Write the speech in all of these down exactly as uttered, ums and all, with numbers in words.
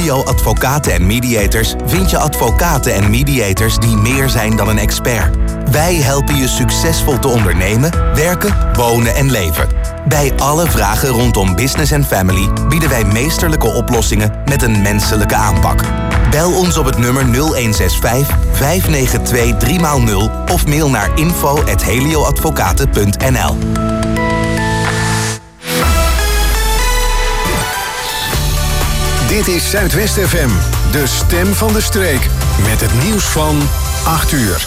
Helio Advocaten en Mediators vind je advocaten en mediators die meer zijn dan een expert. Wij helpen je succesvol te ondernemen, werken, wonen en leven. Bij alle vragen rondom business en family bieden wij meesterlijke oplossingen met een menselijke aanpak. Bel ons op het nummer nul een zes vijf, vijf negen twee, drie nul of mail naar info at helioadvocaten punt n l. Dit is Zuidwest F M, de stem van de streek. Met het nieuws van acht uur.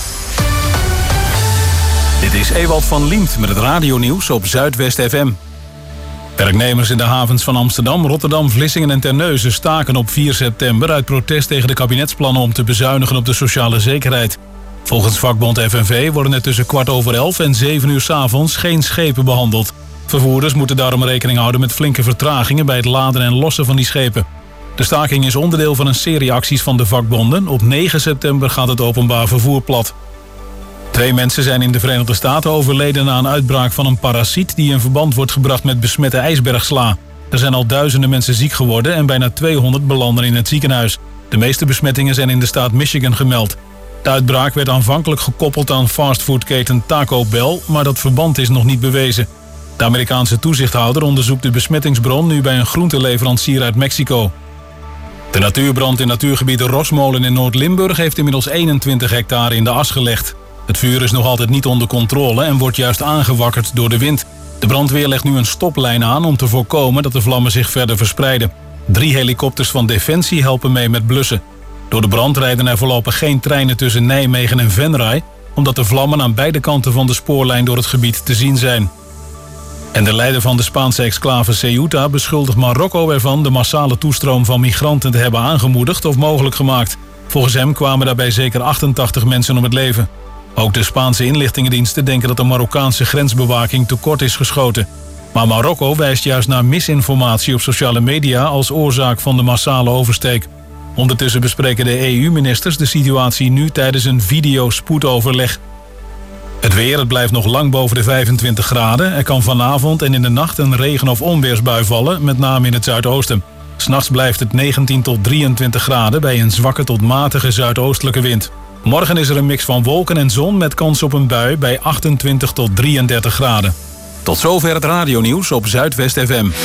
Dit is Ewald van Liemt met het radionieuws op Zuidwest F M. Werknemers in de havens van Amsterdam, Rotterdam, Vlissingen en Terneuzen staken op vier september uit protest tegen de kabinetsplannen om te bezuinigen op de sociale zekerheid. Volgens vakbond F N V worden er tussen kwart over elf en zeven uur 's avonds geen schepen behandeld. Vervoerders moeten daarom rekening houden met flinke vertragingen bij het laden en lossen van die schepen. De staking is onderdeel van een serie acties van de vakbonden. Op negen september gaat het openbaar vervoer plat. Twee mensen zijn in de Verenigde Staten overleden na een uitbraak van een parasiet die in verband wordt gebracht met besmette ijsbergsla. Er zijn al duizenden mensen ziek geworden en bijna tweehonderd belanden in het ziekenhuis. De meeste besmettingen zijn in de staat Michigan gemeld. De uitbraak werd aanvankelijk gekoppeld aan fastfoodketen Taco Bell, maar dat verband is nog niet bewezen. De Amerikaanse toezichthouder onderzoekt de besmettingsbron nu bij een groenteleverancier uit Mexico. De natuurbrand in natuurgebied Rosmolen in Noord-Limburg heeft inmiddels eenentwintig hectare in de as gelegd. Het vuur is nog altijd niet onder controle en wordt juist aangewakkerd door de wind. De brandweer legt nu een stoplijn aan om te voorkomen dat de vlammen zich verder verspreiden. Drie helikopters van Defensie helpen mee met blussen. Door de brand rijden er voorlopig geen treinen tussen Nijmegen en Venray, omdat de vlammen aan beide kanten van de spoorlijn door het gebied te zien zijn. En de leider van de Spaanse exclave Ceuta beschuldigt Marokko ervan de massale toestroom van migranten te hebben aangemoedigd of mogelijk gemaakt. Volgens hem kwamen daarbij zeker achtentachtig mensen om het leven. Ook de Spaanse inlichtingendiensten denken dat de Marokkaanse grensbewaking tekort is geschoten. Maar Marokko wijst juist naar misinformatie op sociale media als oorzaak van de massale oversteek. Ondertussen bespreken de E U-ministers de situatie nu tijdens een videospoedoverleg. Het weer, het blijft nog lang boven de vijfentwintig graden. Er kan vanavond en in de nacht een regen- of onweersbui vallen, met name in het zuidoosten. 'S Nachts blijft het negentien tot drieëntwintig graden bij een zwakke tot matige zuidoostelijke wind. Morgen is er een mix van wolken en zon met kans op een bui bij achtentwintig tot drieëndertig graden. Tot zover het radionieuws op Zuidwest F M.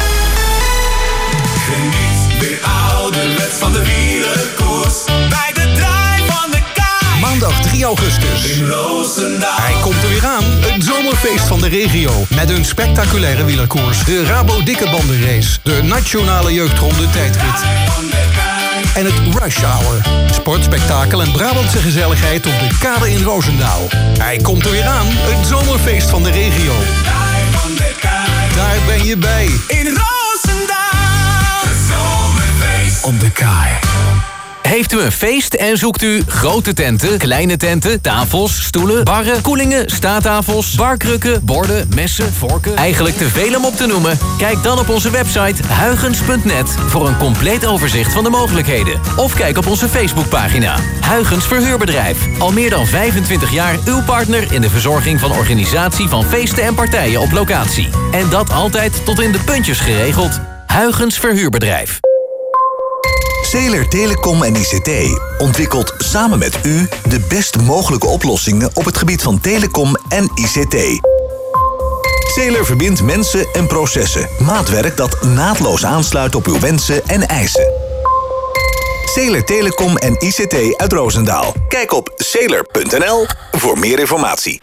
Geniet weer ouderwets van de wielerkoers bij de draai van de kaai. Maandag drie augustus. In Roosendaal. Hij komt er weer aan. Het zomerfeest van de regio. Met een spectaculaire wielerkoers. De Rabo Dikke Bandenrace. De Nationale Jeugdronde Tijdrit. En het Rush Hour. Sport, spektakel en Brabantse gezelligheid op de kade in Roosendaal. Hij komt er weer aan. Het zomerfeest van de regio. Daar ben je bij. In Roosendaal. Het zomerfeest Op de kaai. Heeft u een feest en zoekt u grote tenten, kleine tenten, tafels, stoelen, barren, koelingen, staattafels, barkrukken, borden, messen, vorken? Eigenlijk te veel om op te noemen? Kijk dan op onze website huygens punt net voor een compleet overzicht van de mogelijkheden. Of kijk op onze Facebookpagina. Huygens Verhuurbedrijf. Al meer dan vijfentwintig jaar uw partner in de verzorging van organisatie van feesten en partijen op locatie. En dat altijd tot in de puntjes geregeld. Huygens Verhuurbedrijf. Zeeler Telecom en I C T ontwikkelt samen met u de best mogelijke oplossingen op het gebied van telecom en I C T. Zeeler verbindt mensen en processen. Maatwerk dat naadloos aansluit op uw wensen en eisen. Zeeler Telecom en I C T uit Roosendaal. Kijk op zeeler punt n l voor meer informatie.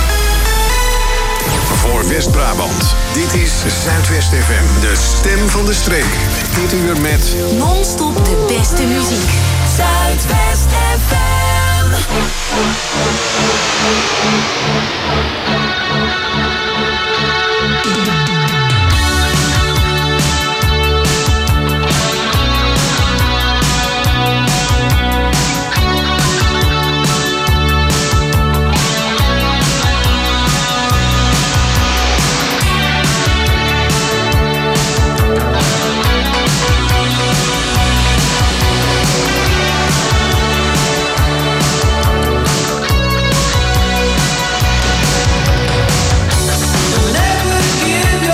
Voor West-Brabant. Dit is Zuidwest F M, de stem van de streek. Dit uur met non-stop de beste muziek. Zuidwest F M. Never give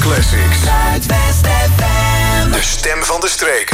Classics. Zuidwest F M. De stem van de streek.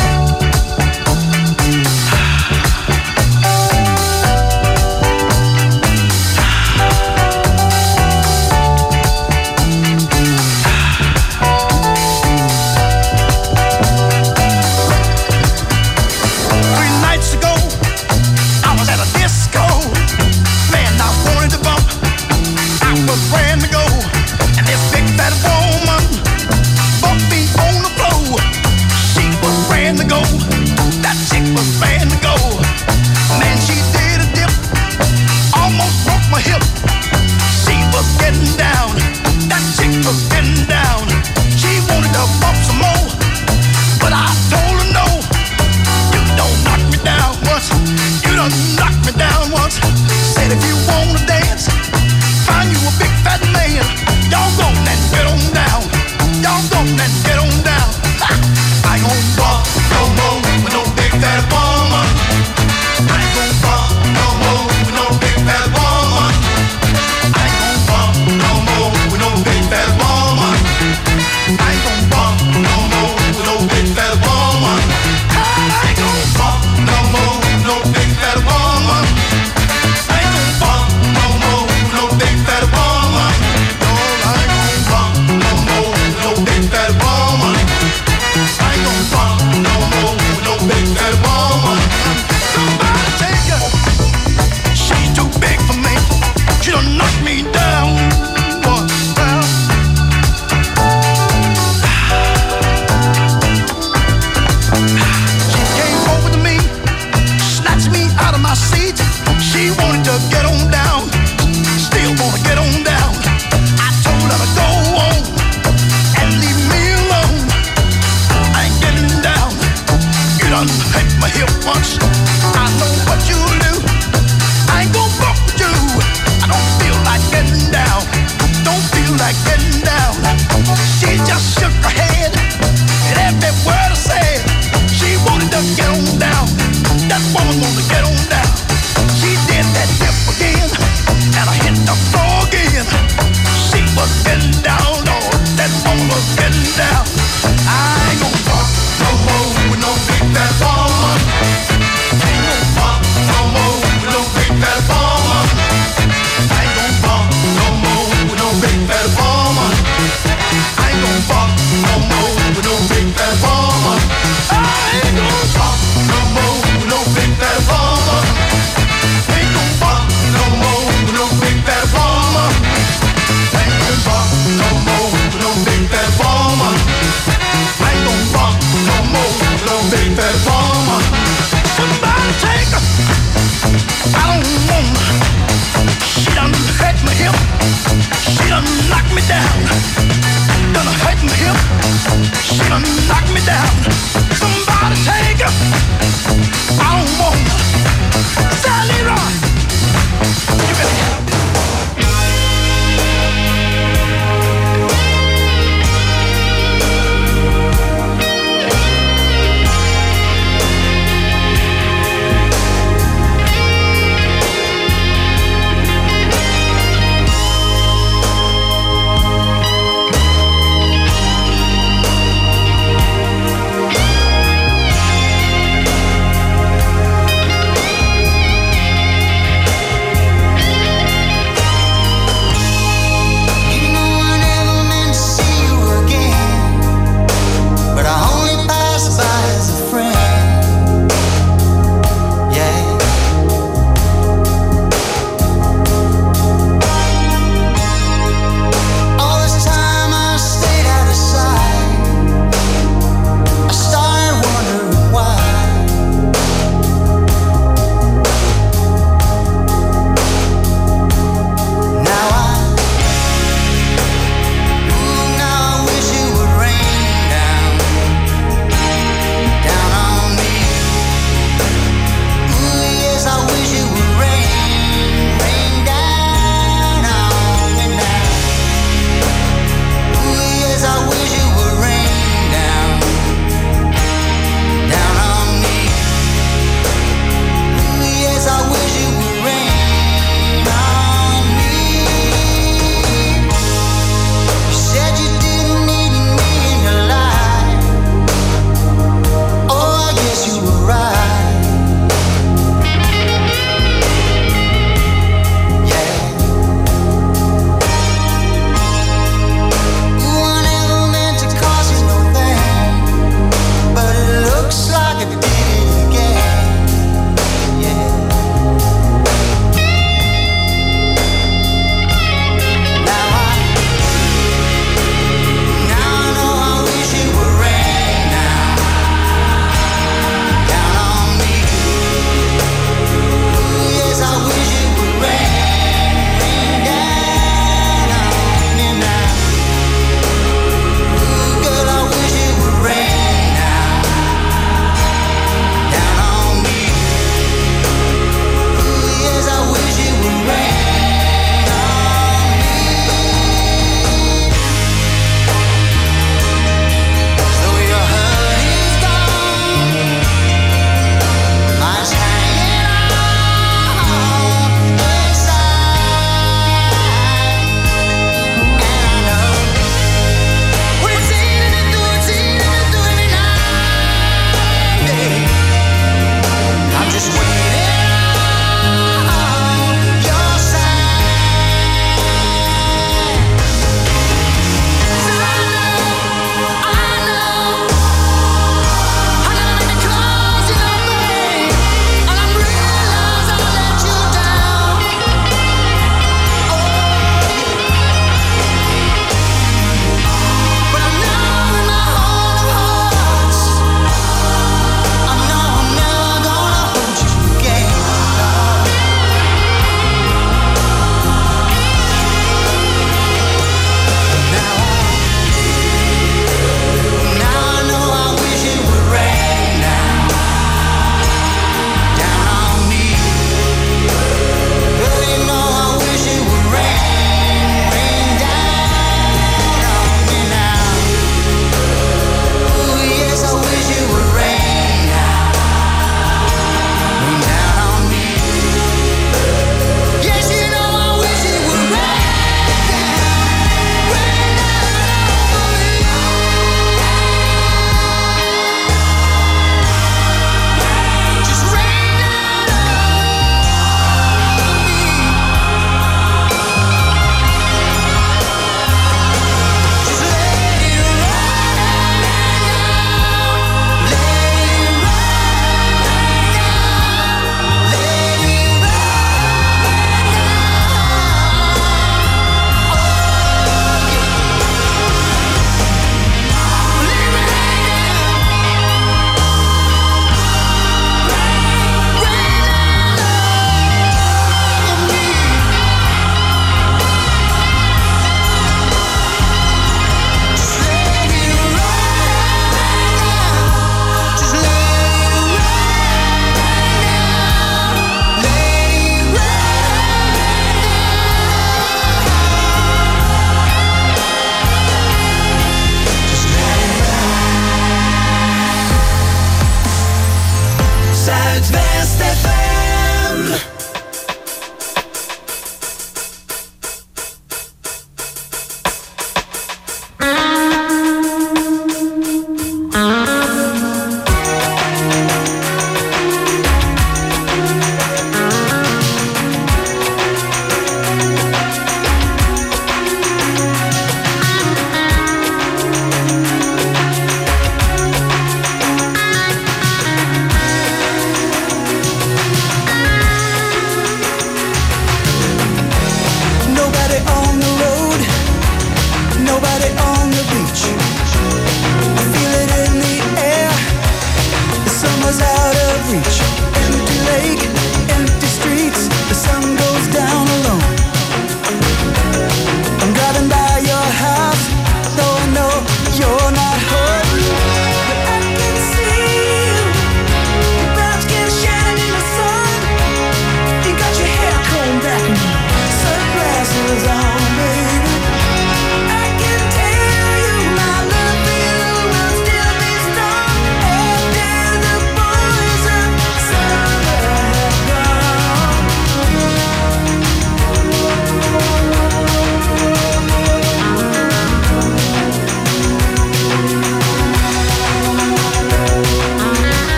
Zuidwest F M.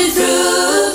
me through.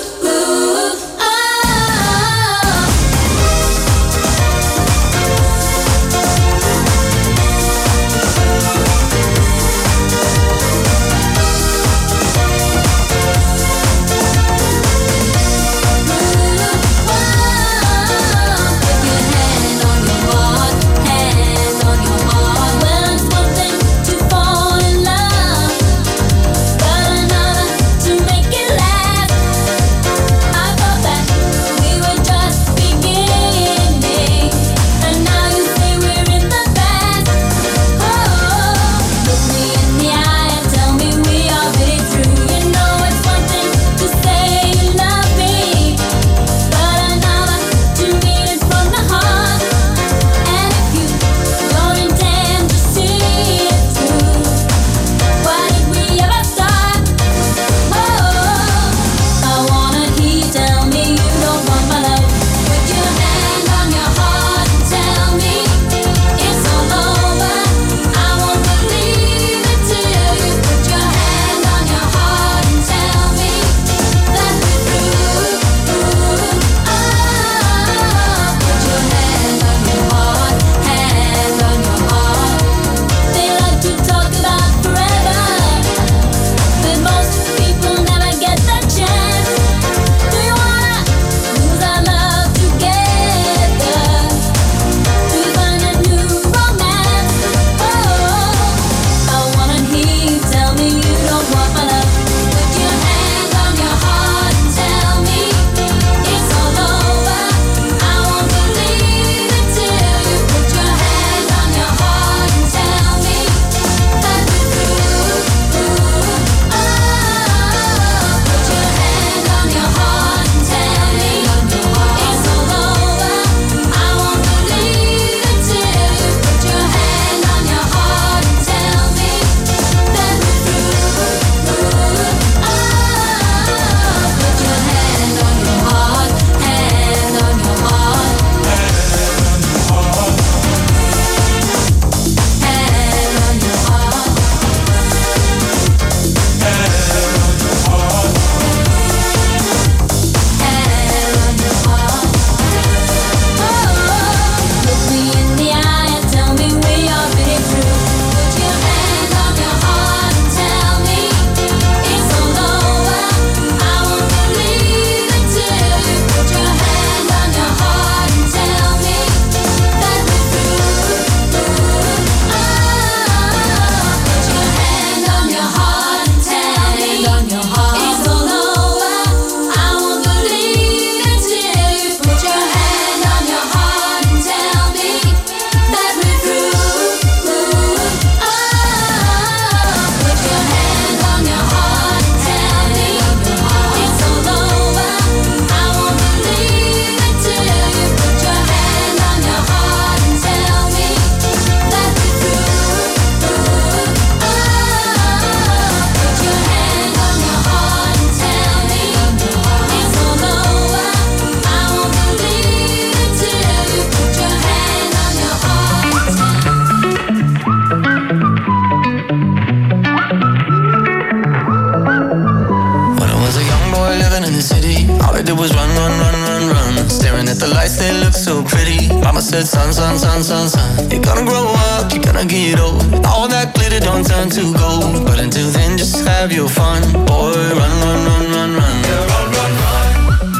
Said son, son, son, son, son, you're gonna grow up, you're gonna get old. All that glitter don't turn to gold, but until then just have your fun. Boy, run, run, run, run, run. Yeah, run, run, run.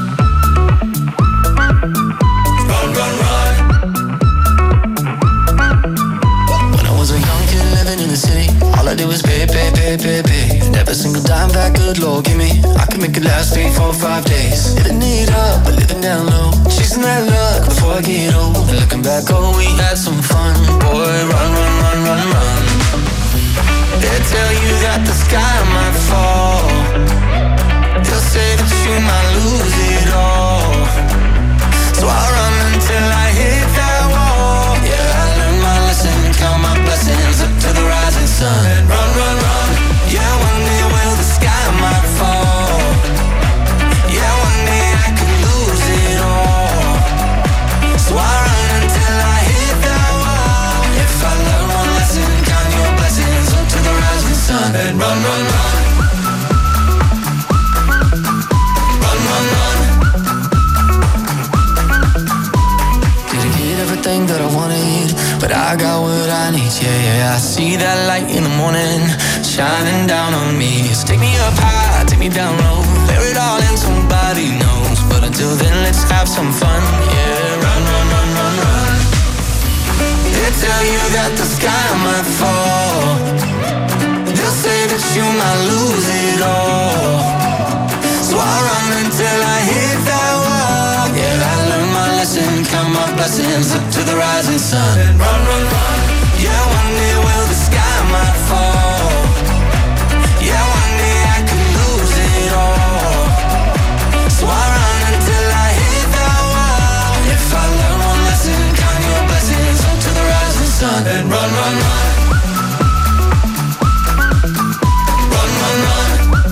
Run, run, run. When I was a young kid living in the city, all I did was pay, pay, pay, pay, pay. And every single dime that good Lord give me, I could make it last three, four, five days. Living it up, but living down low, chasing that luck before I get old. And looking back, oh, we had some fun. Boy, run, run, run, run, run. They tell you that the sky might fall. They'll say that you might lose it all. So I run until I hit that wall. Yeah, I learned my lesson, count my blessings up to the rising sun. And run, run, run. Yeah, one day will the sky might fall. Yeah, one day I could lose it all. So I run until I hit that wall. If I learn one lesson, count your blessings up to the rising sun. And run, run, run. but I got what I need, yeah, yeah. I see that light in the morning, shining down on me. It's take me up high, take me down low, bear it all and somebody knows. But until then, let's have some fun, yeah. Run, run, run, run, run. They tell you that the sky might fall, they'll say that you might lose it all. So I run until I hit that wall. Yeah, I learned my lesson, count my blessings up to the rising sun. And run, run, run. Yeah, one day will the sky might fall. Yeah, one day I could lose it all. So I run until I hit that wall. If I learn one lesson, count your blessings up to the rising sun. And run, run, run. Run, run, run.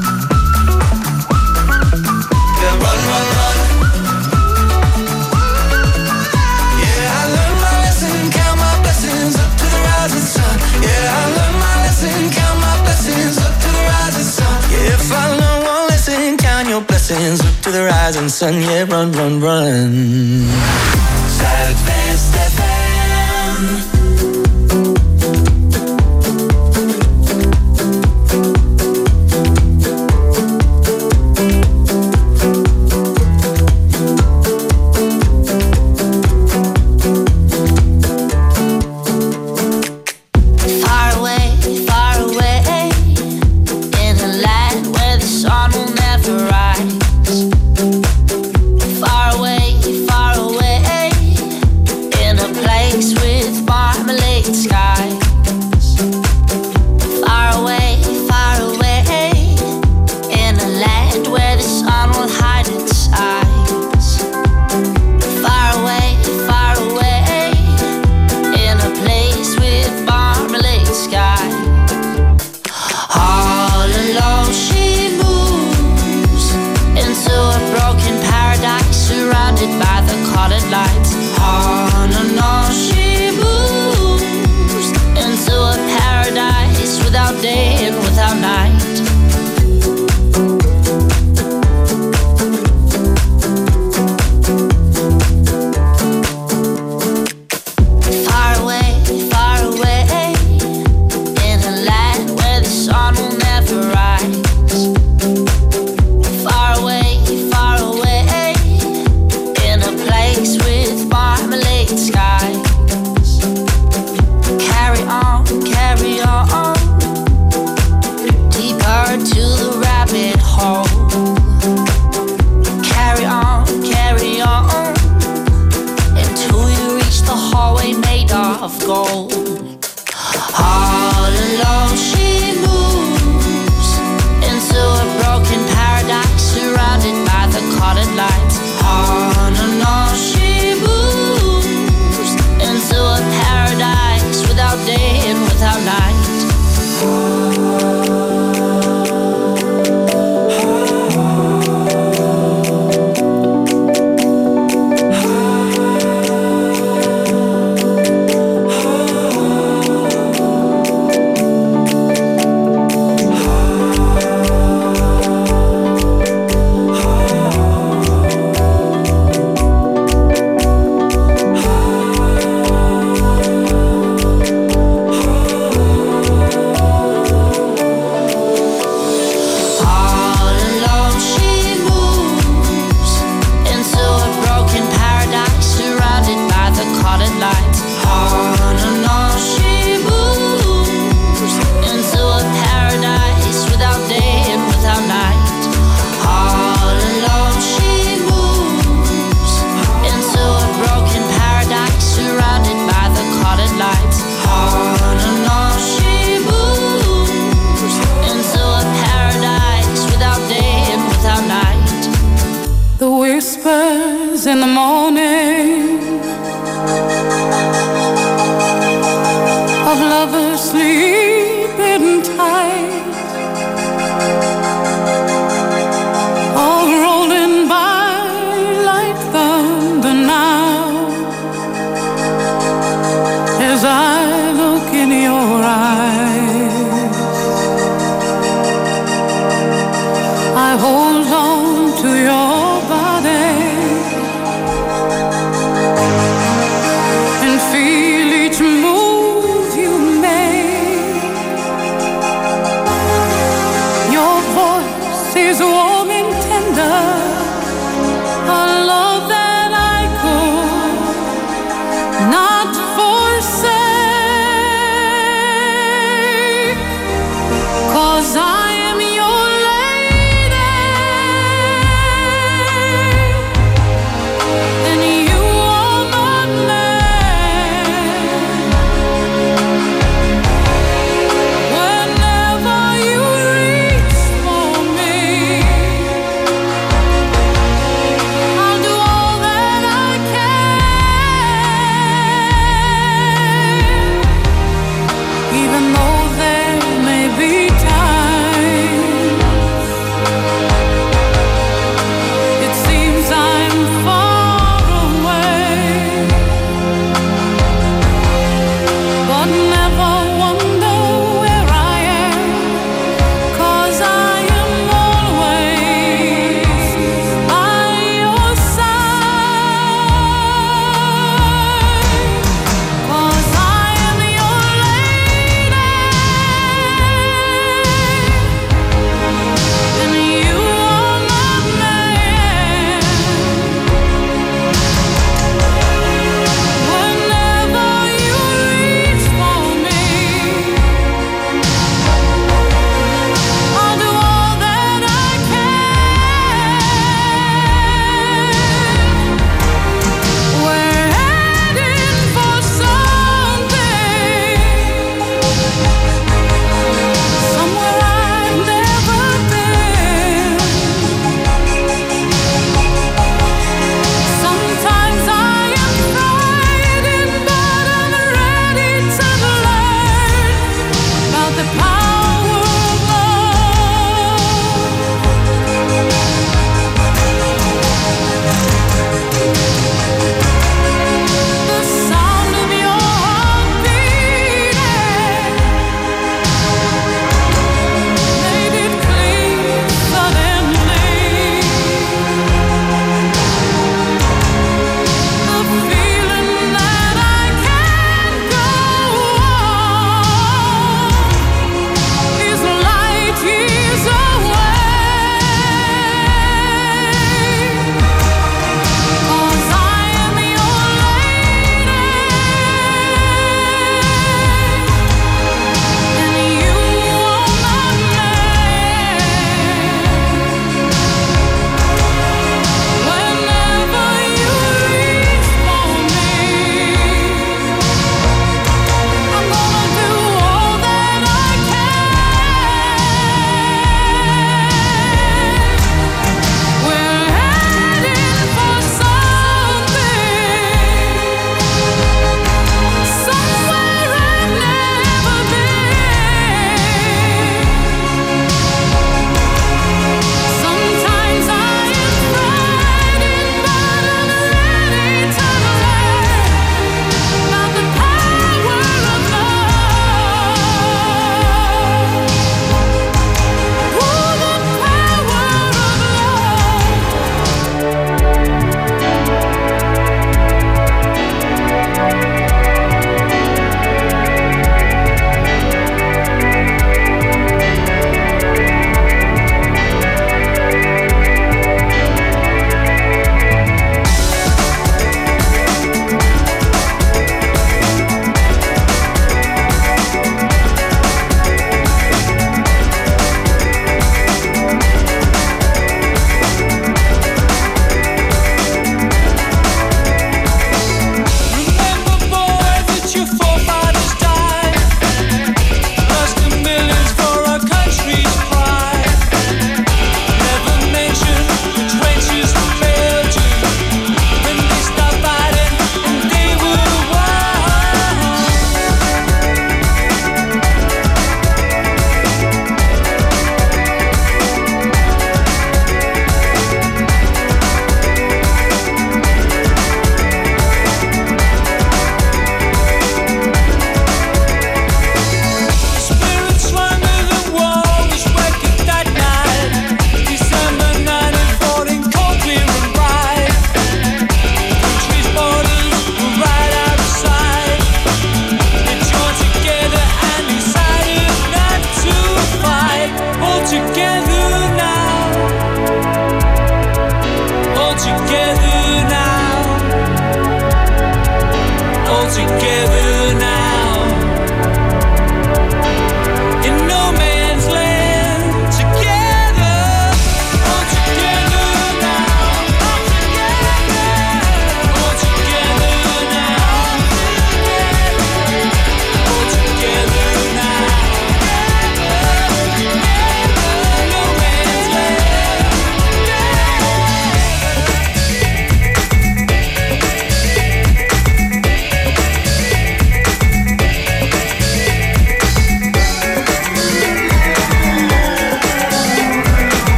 Yeah, run, run, run. Yeah, I learned my lesson, count my blessings up to the rising sun. Yeah, I learned my lesson, count my blessings up to the rising sun. Yeah, if I learn one lesson, count your blessings up to the rising sun. Yeah, run, run, run. Zuidwest F M. In the morning of lovers sleeping tight, all rolling by like thunder now, as I look in your eyes, I hold on to your body and feel each move is warm and tender, a love that I could not forsake, 'cause I am your lady, and you are my man. Whenever you reach for me,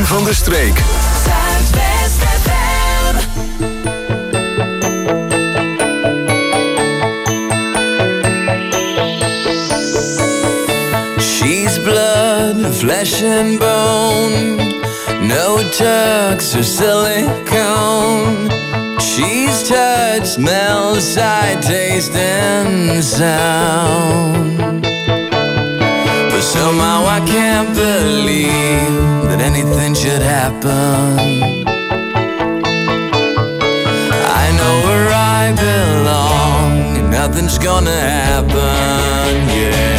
stem van de streek. Zuidwest F M. She's blood, flesh and bone. No tucks or silicone. She's touch, smell, sight, taste, and sound. But somehow I can't believe that anything should happen. I know where I belong, and nothing's gonna happen, yeah.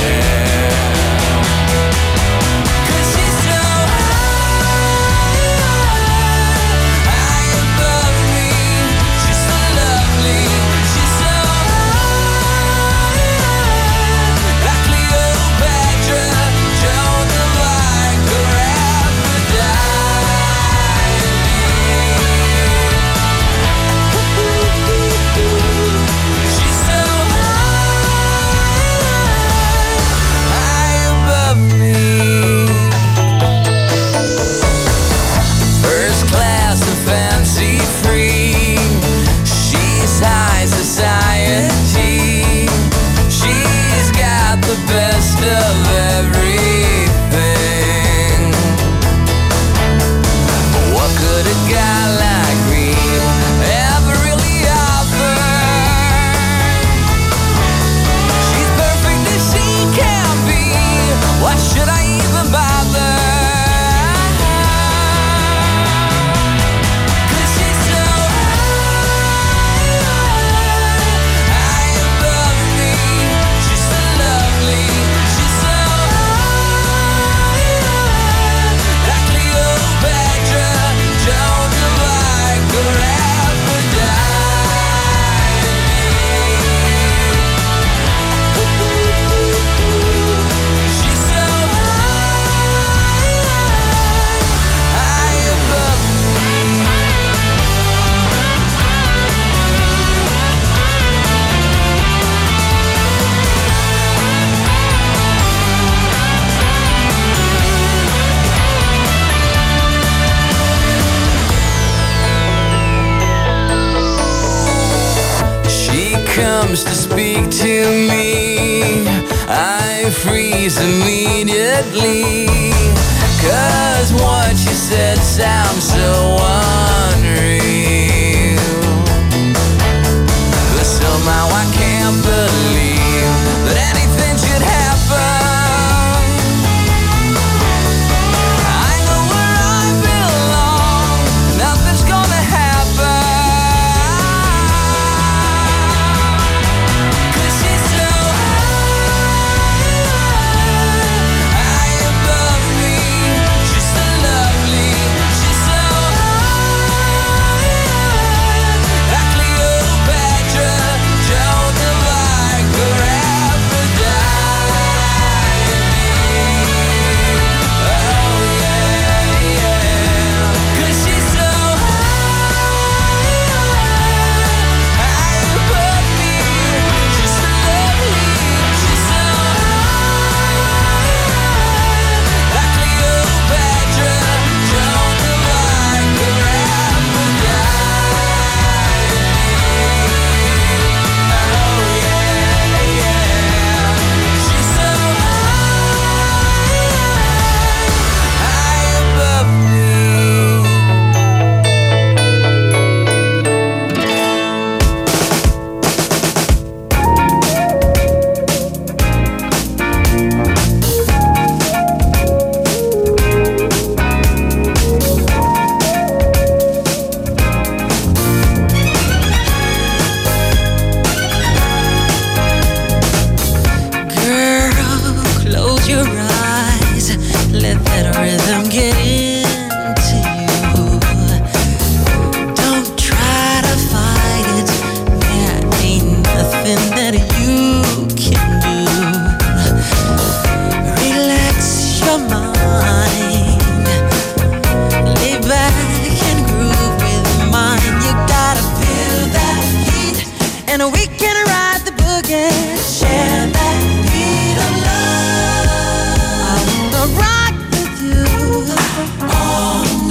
To speak to me, I freeze immediately, 'cause what you said sounds so unreal. But somehow I can't believe that anything should happen. I know where I belong, nothing's gonna happen. Rock with you all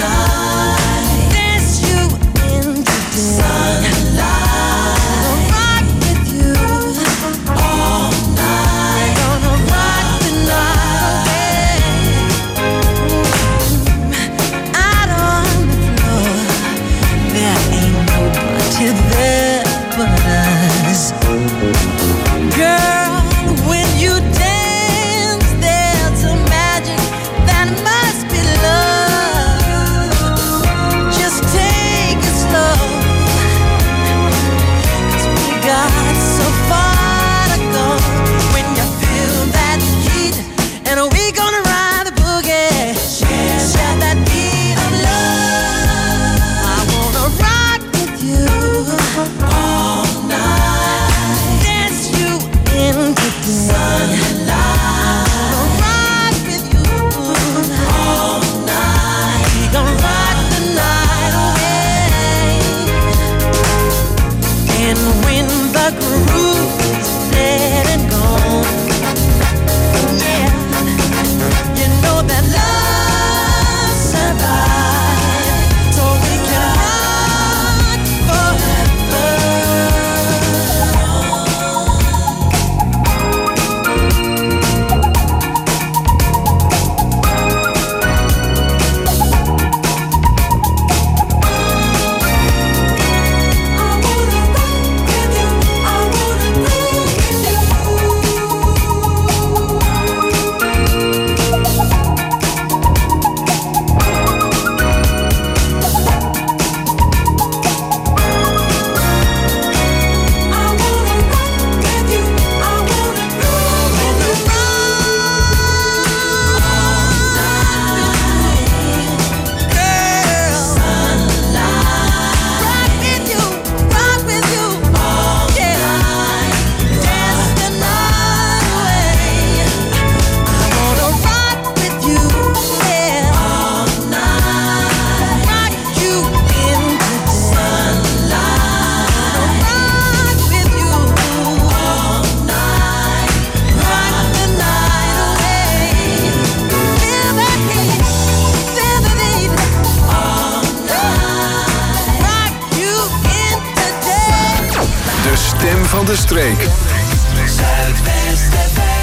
van de streek. Zuidwest F M.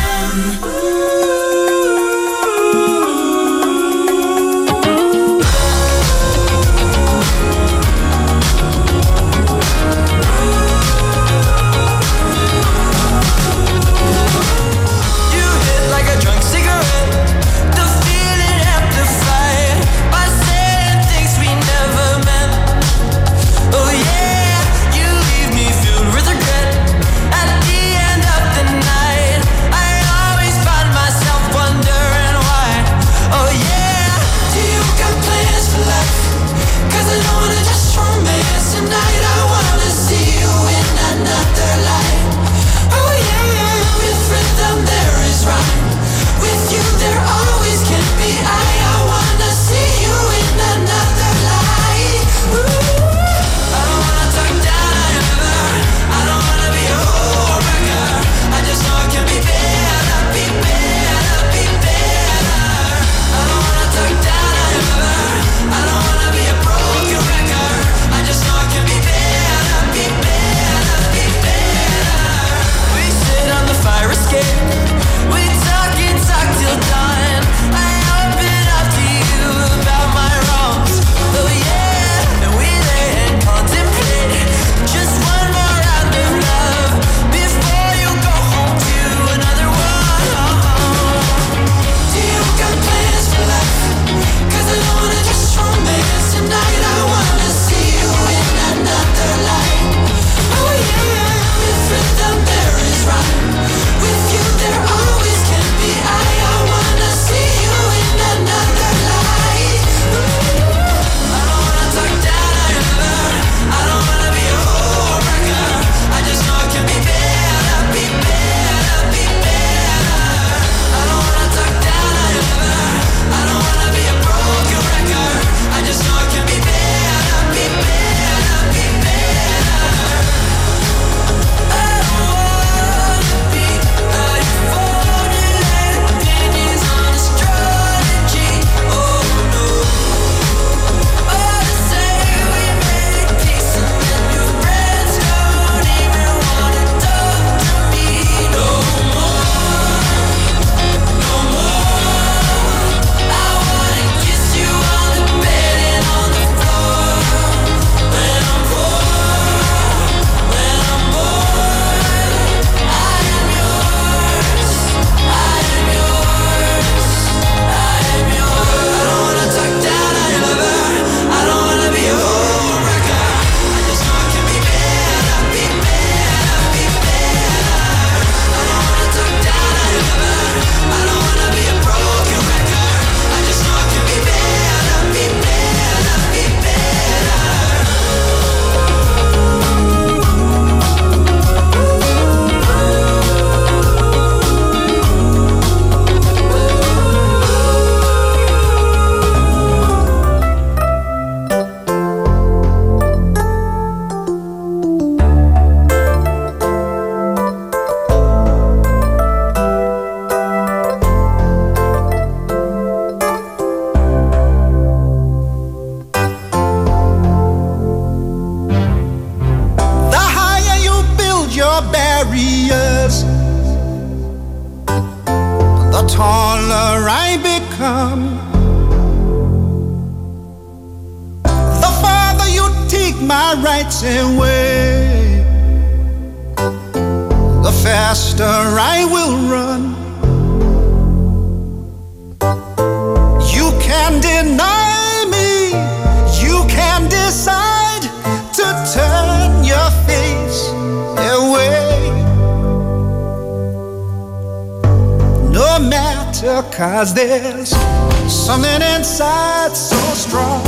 Cause there's something inside so strong.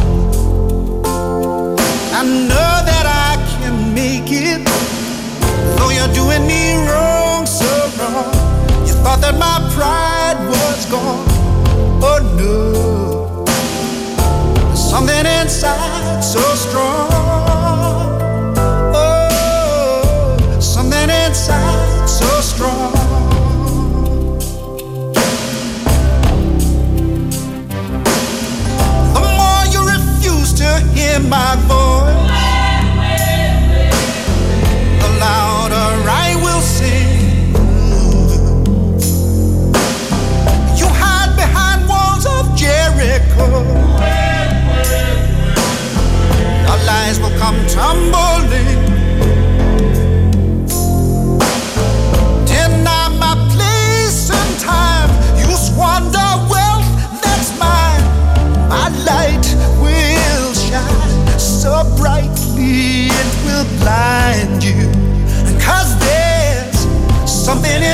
I know that I can make it, though you're doing me wrong, so wrong. You thought that my pride was gone. Oh no, there's something inside so strong. Oh, something inside so strong. Hear my voice, the loud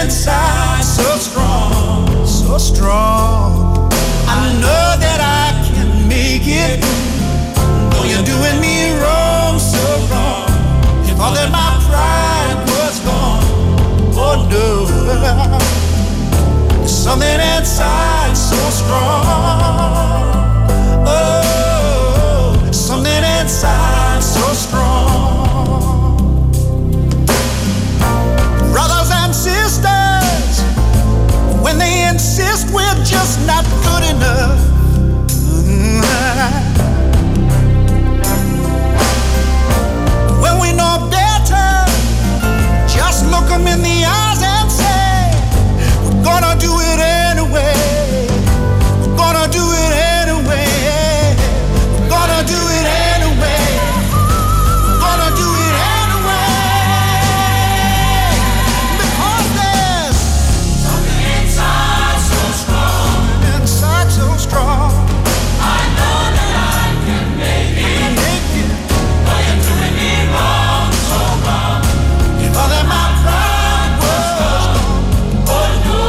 inside so strong, so strong. I know that I can make it. Though you're doing me wrong, so wrong. If all that my pride was gone, oh no. There's something inside so strong. Oh, something inside so strong. Brothers and sisters, when they insist we're just not good enough, when we know better, just look them in the eyes and say, we're gonna do it anyway. We're gonna do it anyway. We're gonna do it anyway. We're gonna do it anyway. Because there's something inside so strong. Inside so strong. I know that I can make it. I can make it. But you're doing me wrong, so wrong. If all that my pride was gone, oh no.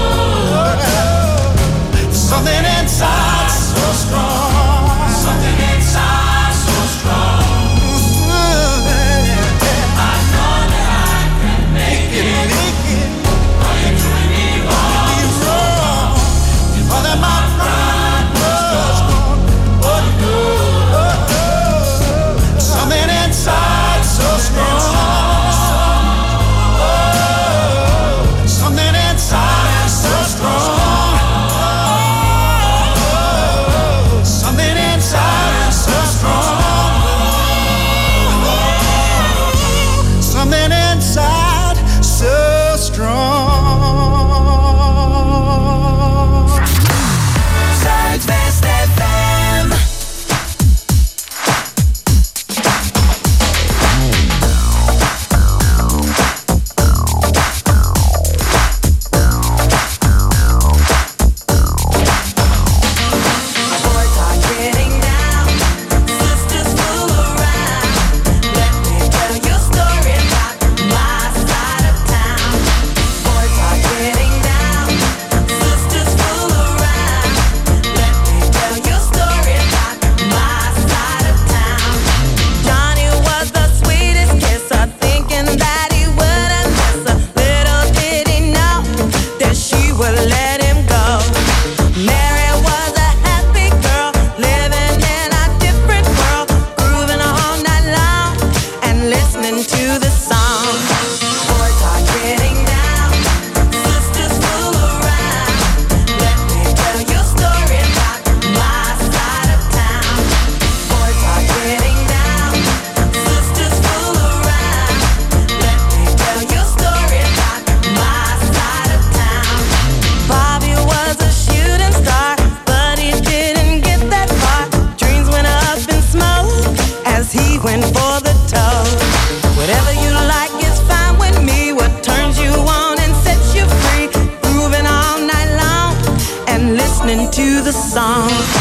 Something inside so strong. Something inside so strong. I know that I can make it. Make it. But you're doing me wrong, so wrong. If all that my pride was gone, oh no. Something inside so strong. Oh, something inside so strong. Oh, something inside so strong. Something inside so strong. Zuidwest F M. Boys are getting down, sisters fool around. Let me tell you a story about my side of town. Boys are getting down, sisters fool around. Let me tell you a story about my side of town. Johnny was the sweetest kisser, thinking that he wouldn't miss her. Little did he know that she would let him go. Mary was a happy girl, living in a different world, grooving all night long and listening to the song. Boys are getting down, sisters fool around. Let me tell you a story about my side of town. Boys are getting down, sisters fool around. Let me tell you a story about my side of town. Bobby was a shooting star, but he didn't get that far. Dreams went up in smoke as he went for the toe. Whatever you like is fine with me. What turns you on and sets you free? Grooving all night long and listening to the song.